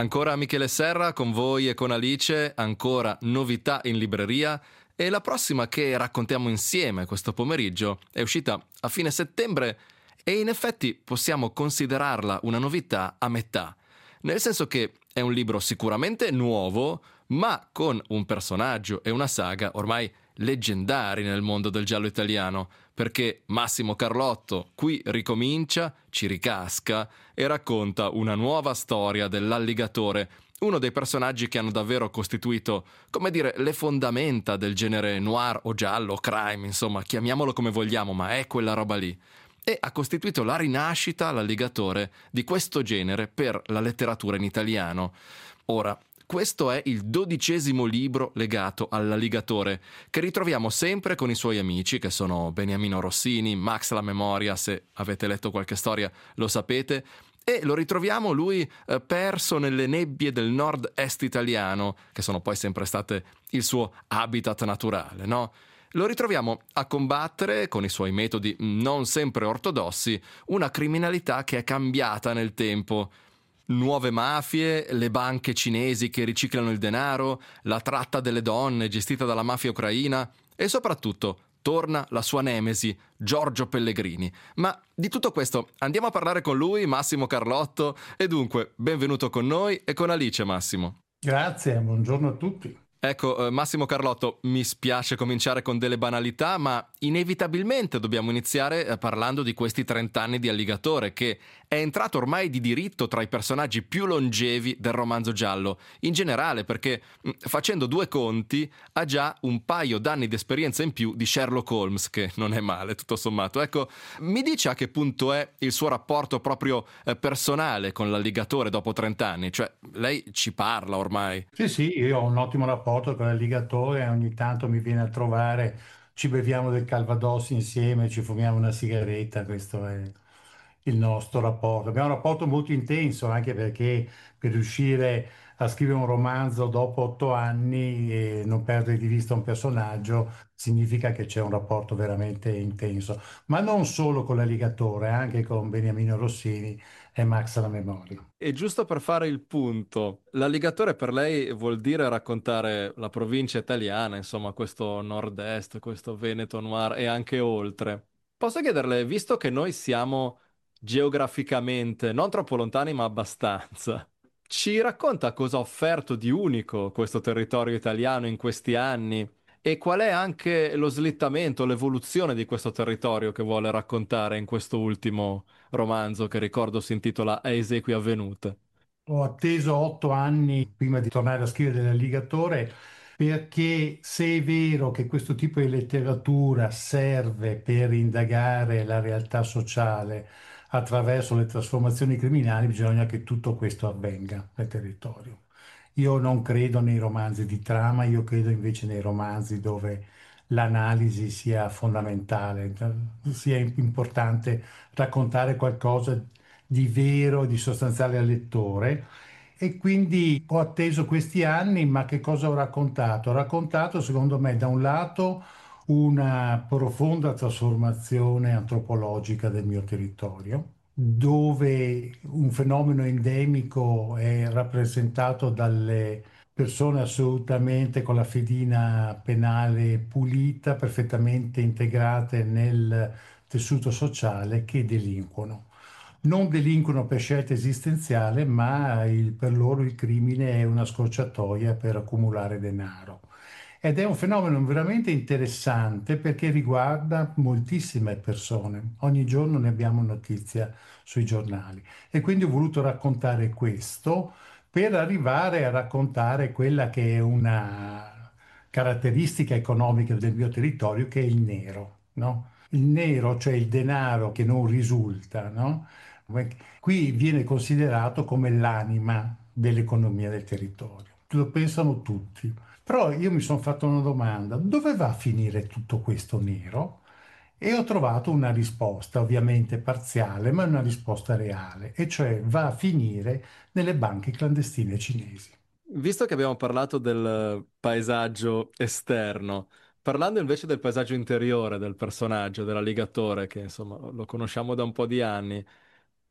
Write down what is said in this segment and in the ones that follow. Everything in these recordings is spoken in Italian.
Ancora Michele Serra con voi e con Alice, ancora novità in libreria e la prossima che raccontiamo insieme questo pomeriggio è uscita a fine settembre e in effetti possiamo considerarla una novità a metà, nel senso che è un libro sicuramente nuovo, ma con un personaggio e una saga ormai leggendari nel mondo del giallo italiano, perché Massimo Carlotto qui ricomincia, ci ricasca e racconta una nuova storia dell'alligatore, uno dei personaggi che hanno davvero costituito, come dire, le fondamenta del genere noir o giallo, crime, insomma, chiamiamolo come vogliamo, ma è quella roba lì. E ha costituito la rinascita, l'alligatore, di questo genere per la letteratura in italiano. Ora, questo è il 12° libro legato all'alligatore, che ritroviamo sempre con i suoi amici, che sono Beniamino Rossini, Max La Memoria, se avete letto qualche storia lo sapete, e lo ritroviamo lui perso nelle nebbie del nord-est italiano, che sono poi sempre state il suo habitat naturale, no? Lo ritroviamo a combattere, con i suoi metodi non sempre ortodossi, una criminalità che è cambiata nel tempo. Nuove mafie, le banche cinesi che riciclano il denaro, la tratta delle donne gestita dalla mafia ucraina e soprattutto torna la sua nemesi, Giorgio Pellegrini. Ma di tutto questo andiamo a parlare con lui, Massimo Carlotto, e dunque benvenuto con noi e con Alice, Massimo. Grazie, buongiorno a tutti. Ecco, Massimo Carlotto, mi spiace cominciare con delle banalità, ma inevitabilmente dobbiamo iniziare parlando di questi 30 anni di Alligatore, che è entrato ormai di diritto tra i personaggi più longevi del romanzo giallo, in generale perché, facendo due conti, ha già un paio d'anni di esperienza in più di Sherlock Holmes, che non è male, tutto sommato. Ecco, mi dice a che punto è il suo rapporto proprio personale con l'Alligatore dopo 30 anni? Cioè, lei ci parla ormai. Sì, sì, io ho un ottimo rapporto con l'alligatore, ogni tanto mi viene a trovare, ci beviamo del Calvados insieme, ci fumiamo una sigaretta, questo è il nostro rapporto. Abbiamo un rapporto molto intenso, anche perché per riuscire a scrivere un romanzo dopo 8 anni e non perdere di vista un personaggio significa che c'è un rapporto veramente intenso, ma non solo con l'alligatore, anche con Beniamino Rossini e Max La Memoria. E giusto per fare il punto, l'alligatore per lei vuol dire raccontare la provincia italiana, insomma, questo nord-est, questo Veneto noir e anche oltre. Posso chiederle, visto che noi siamo geograficamente non troppo lontani, ma abbastanza, ci racconta cosa ha offerto di unico questo territorio italiano in questi anni e qual è anche lo slittamento, l'evoluzione di questo territorio che vuole raccontare in questo ultimo romanzo che ricordo si intitola A esequie avvenute. Ho atteso 8 anni prima di tornare a scrivere dell'alligatore perché se è vero che questo tipo di letteratura serve per indagare la realtà sociale attraverso le trasformazioni criminali, bisogna che tutto questo avvenga nel territorio. Io non credo nei romanzi di trama, io credo invece nei romanzi dove l'analisi sia fondamentale, sia importante raccontare qualcosa di vero, di sostanziale al lettore. E quindi ho atteso questi anni, ma che cosa ho raccontato? Ho raccontato, secondo me, da un lato una profonda trasformazione antropologica del mio territorio, dove un fenomeno endemico è rappresentato dalle persone assolutamente con la fedina penale pulita, perfettamente integrate nel tessuto sociale, che delinquono. Non delinquono per scelta esistenziale, ma per loro il crimine è una scorciatoia per accumulare denaro. Ed è un fenomeno veramente interessante perché riguarda moltissime persone. Ogni giorno ne abbiamo notizia sui giornali. E quindi ho voluto raccontare questo per arrivare a raccontare quella che è una caratteristica economica del mio territorio, che è il nero, no? Il nero, cioè il denaro che non risulta, no? Qui viene considerato come l'anima dell'economia del territorio. Lo pensano tutti. Però io mi sono fatto una domanda: dove va a finire tutto questo nero? E ho trovato una risposta, ovviamente parziale, ma una risposta reale, e cioè va a finire nelle banche clandestine cinesi. Visto che abbiamo parlato del paesaggio esterno, parlando invece del paesaggio interiore del personaggio, dell'alligatore, che insomma lo conosciamo da un po' di anni,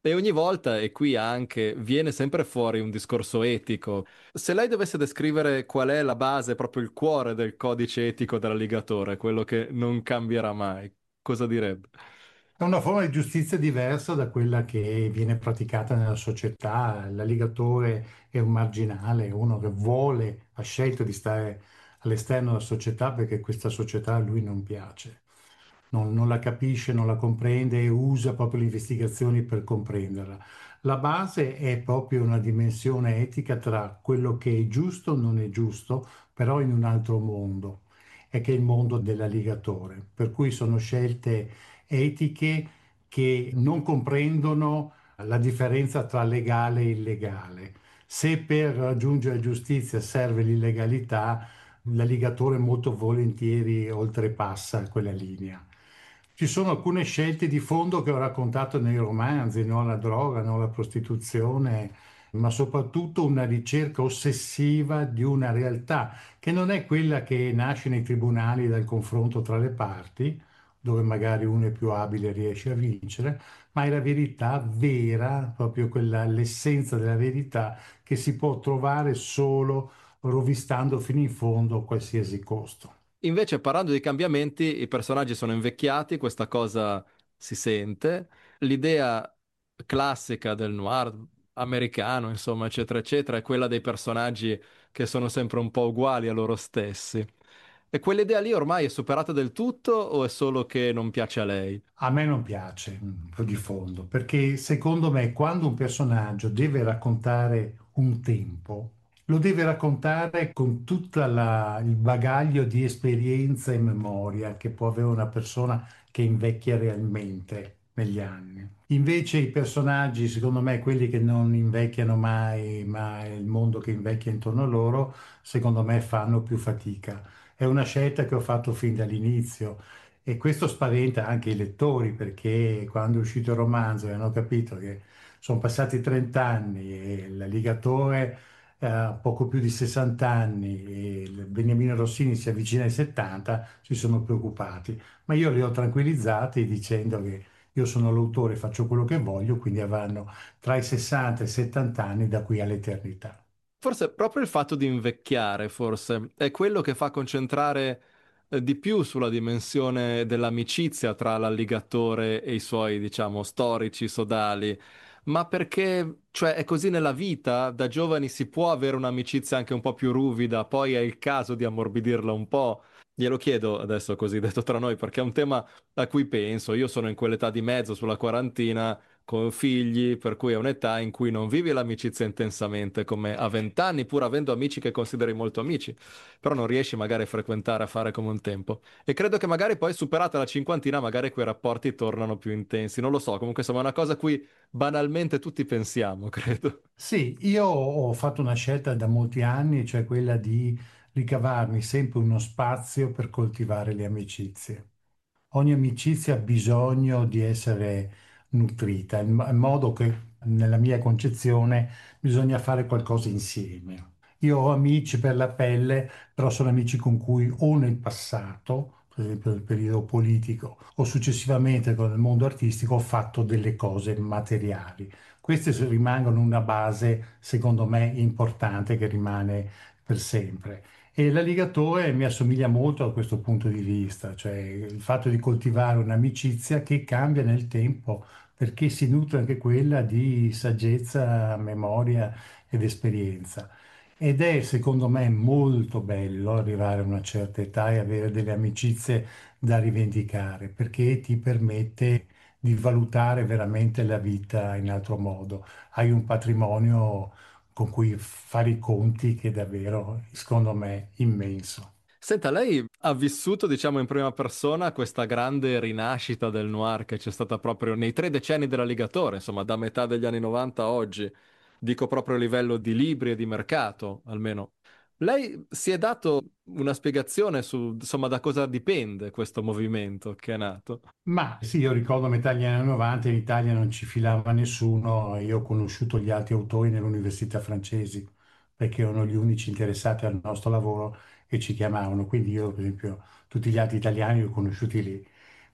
E ogni volta, e qui anche, viene sempre fuori un discorso etico. Se lei dovesse descrivere qual è la base, proprio il cuore del codice etico dell'alligatore, quello che non cambierà mai, cosa direbbe? È una forma di giustizia diversa da quella che viene praticata nella società. L'alligatore è un marginale, è uno che vuole, ha scelto di stare all'esterno della società perché questa società a lui non piace. Non la capisce, non la comprende e usa proprio le investigazioni per comprenderla. La base è proprio una dimensione etica tra quello che è giusto o non è giusto, però in un altro mondo, e che è il mondo dell'alligatore. Per cui sono scelte etiche che non comprendono la differenza tra legale e illegale. Se per raggiungere giustizia serve l'illegalità, l'alligatore molto volentieri oltrepassa quella linea. Ci sono alcune scelte di fondo che ho raccontato nei romanzi, non la droga, non la prostituzione, ma soprattutto una ricerca ossessiva di una realtà che non è quella che nasce nei tribunali dal confronto tra le parti, dove magari uno è più abile e riesce a vincere, ma è la verità vera, proprio quella, l'essenza della verità che si può trovare solo rovistando fino in fondo a qualsiasi costo. Invece, parlando di cambiamenti, i personaggi sono invecchiati, questa cosa si sente. L'idea classica del noir americano, insomma, eccetera, eccetera, è quella dei personaggi che sono sempre un po' uguali a loro stessi. E quell'idea lì ormai è superata del tutto o è solo che non piace a lei? A me non piace di fondo, perché secondo me quando un personaggio deve raccontare un tempo, lo deve raccontare con tutto il bagaglio di esperienza e memoria che può avere una persona che invecchia realmente negli anni. Invece i personaggi, secondo me, quelli che non invecchiano mai, ma è il mondo che invecchia intorno a loro, secondo me fanno più fatica. È una scelta che ho fatto fin dall'inizio. E questo spaventa anche i lettori perché quando è uscito il romanzo e hanno capito che sono passati 30 anni e l'alligatore ha poco più di 60 anni e il Beniamino Rossini si avvicina ai 70, si sono preoccupati. Ma io li ho tranquillizzati dicendo che io sono l'autore, faccio quello che voglio, quindi avranno tra i 60 e i 70 anni da qui all'eternità. Forse proprio il fatto di invecchiare, forse, è quello che fa concentrare di più sulla dimensione dell'amicizia tra l'alligatore e i suoi, diciamo, storici sodali. Ma perché, cioè, è così nella vita, da giovani si può avere un'amicizia anche un po' più ruvida, poi è il caso di ammorbidirla un po'. Glielo chiedo adesso così detto tra noi, perché è un tema a cui penso. Io sono in quell'età di mezzo, sulla quarantina, con figli, per cui è un'età in cui non vivi l'amicizia intensamente come a 20 anni, pur avendo amici che consideri molto amici, però non riesci magari a frequentare, a fare come un tempo. E credo che magari poi superata la cinquantina, magari quei rapporti tornano più intensi. Non lo so, comunque insomma è una cosa a cui banalmente tutti pensiamo, credo. Sì, io ho fatto una scelta da molti anni, cioè quella di ricavarmi sempre uno spazio per coltivare le amicizie. Ogni amicizia ha bisogno di essere nutrita, in modo che nella mia concezione bisogna fare qualcosa insieme. Io ho amici per la pelle, però sono amici con cui o nel passato, per esempio nel periodo politico, o successivamente con il mondo artistico, ho fatto delle cose materiali. Queste rimangono una base, secondo me, importante che rimane per sempre. E l'alligatore mi assomiglia molto da questo punto di vista, cioè il fatto di coltivare un'amicizia che cambia nel tempo, perché si nutre anche quella di saggezza, memoria ed esperienza. Ed è, secondo me, molto bello arrivare a una certa età e avere delle amicizie da rivendicare, perché ti permette di valutare veramente la vita in altro modo. Hai un patrimonio con cui fare i conti che è davvero, secondo me, immenso. Senta, lei ha vissuto, diciamo, in prima persona questa grande rinascita del noir che c'è stata proprio nei 3 decenni dell'alligatore, insomma, da metà degli anni 90 a oggi. Dico proprio a livello di libri e di mercato, almeno. Lei si è dato una spiegazione su, insomma, da cosa dipende questo movimento che è nato? Ma sì, io ricordo a metà degli anni 90 in Italia non ci filava nessuno e io ho conosciuto gli altri autori nelle università francesi perché erano gli unici interessati al nostro lavoro e ci chiamavano. Quindi io, per esempio, tutti gli altri italiani li ho conosciuti lì.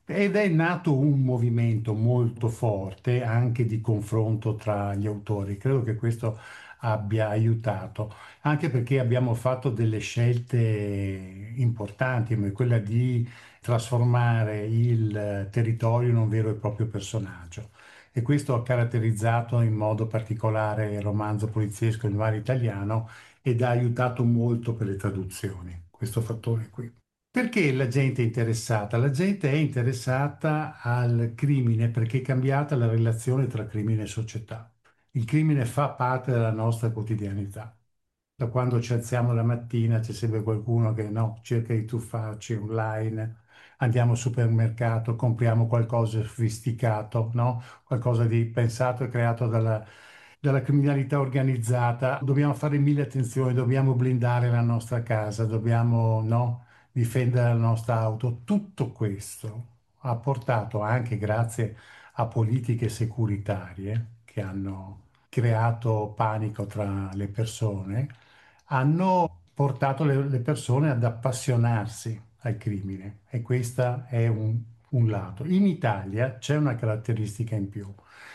Ed è nato un movimento molto forte anche di confronto tra gli autori. Credo che questo abbia aiutato, anche perché abbiamo fatto delle scelte importanti, come quella di trasformare il territorio in un vero e proprio personaggio. E questo ha caratterizzato in modo particolare il romanzo poliziesco Il mare italiano ed ha aiutato molto per le traduzioni, questo fattore qui. Perché la gente è interessata? La gente è interessata al crimine perché è cambiata la relazione tra crimine e società. Il crimine fa parte della nostra quotidianità. Da quando ci alziamo la mattina c'è sempre qualcuno che no, cerca di tuffarci online, andiamo al supermercato, compriamo qualcosa di sofisticato, no? Qualcosa di pensato e creato dalla criminalità organizzata. Dobbiamo fare mille attenzioni, dobbiamo blindare la nostra casa, dobbiamo, no? Difendere la nostra auto. Tutto questo ha portato anche grazie a politiche securitarie che hanno creato panico tra le persone, hanno portato le persone ad appassionarsi al crimine e questo è un lato. In Italia c'è una caratteristica in più.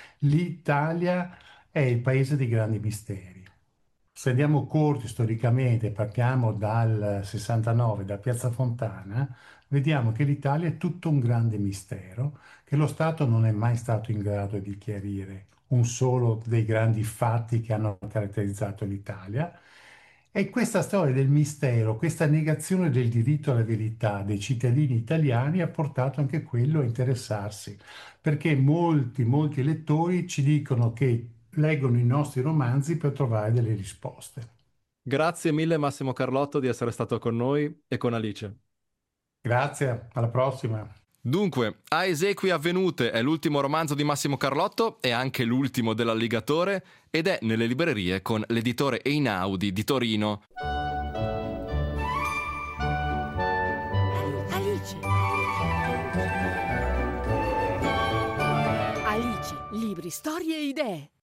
L'Italia è il paese dei grandi misteri. Se andiamo corti storicamente, partiamo dal 69, da Piazza Fontana, vediamo che l'Italia è tutto un grande mistero, che lo Stato non è mai stato in grado di chiarire un solo dei grandi fatti che hanno caratterizzato l'Italia. E questa storia del mistero, questa negazione del diritto alla verità dei cittadini italiani ha portato anche quello a interessarsi, perché molti lettori ci dicono che leggono i nostri romanzi per trovare delle risposte. Grazie mille Massimo Carlotto di essere stato con noi e con Alice. Grazie, alla prossima. Dunque, A esequie avvenute è l'ultimo romanzo di Massimo Carlotto e anche l'ultimo dell'Alligatore ed è nelle librerie con l'editore Einaudi di Torino. Alice. Alice, libri, storie e idee.